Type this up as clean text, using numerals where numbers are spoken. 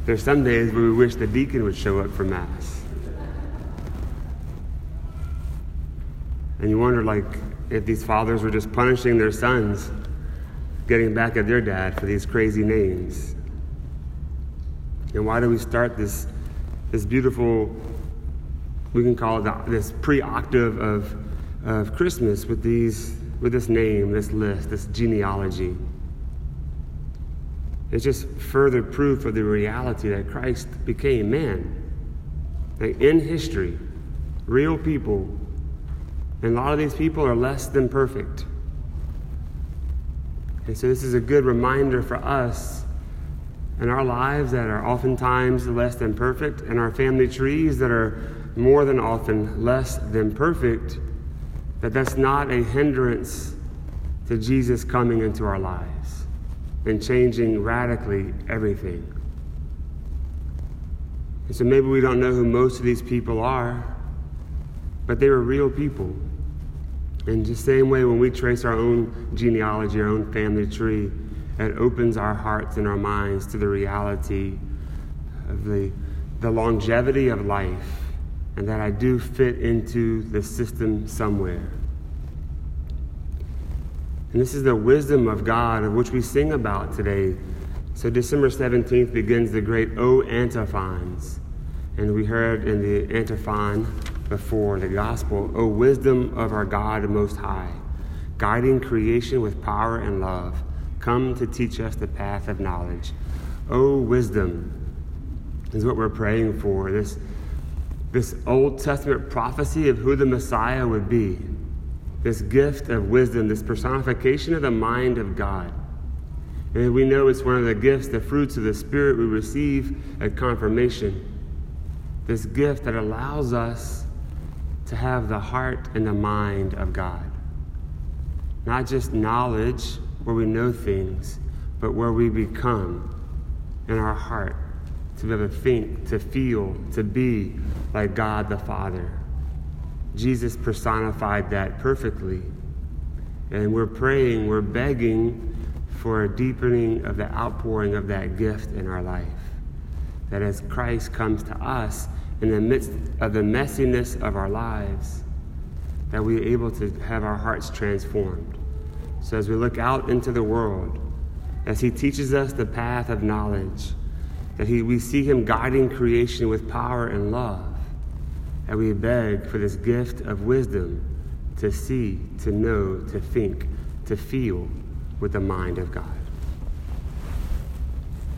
There's some days where we wish the deacon would show up for Mass. And you wonder, like, if these fathers were just punishing their sons, getting back at their dad for these crazy names. And why do we start this beautiful, we can call it this pre-octave of Christmas with this name, this list, this genealogy? It's just further proof of the reality that Christ became man. Like in history, real people, and a lot of these people are less than perfect. And so this is a good reminder for us in our lives that are oftentimes less than perfect, and our family trees that are more than often less than perfect, that's not a hindrance to Jesus coming into our lives and changing radically everything. And so maybe we don't know who most of these people are, but they were real people. In the same way, when we trace our own genealogy, our own family tree, it opens our hearts and our minds to the reality of the longevity of life, and that I do fit into the system somewhere. And this is the wisdom of God, of which we sing about today. So December 17th begins the great O Antiphons. And we heard in the antiphon before the gospel, O wisdom of our God Most High, guiding creation with power and love, come to teach us the path of knowledge. O wisdom is what we're praying for, this Old Testament prophecy of who the Messiah would be, this gift of wisdom, this personification of the mind of God. And we know it's one of the gifts, the fruits of the Spirit we receive at confirmation, this gift that allows us to have the heart and the mind of God. Not just knowledge where we know things, but where we become in our heart, to be able to think, to feel, to be like God the Father. Jesus personified that perfectly. And we're praying, we're begging for a deepening of the outpouring of that gift in our life. That as Christ comes to us in the midst of the messiness of our lives, that we're able to have our hearts transformed. So as we look out into the world, as he teaches us the path of knowledge, that we see him guiding creation with power and love, and we beg for this gift of wisdom to see, to know, to think, to feel with the mind of God.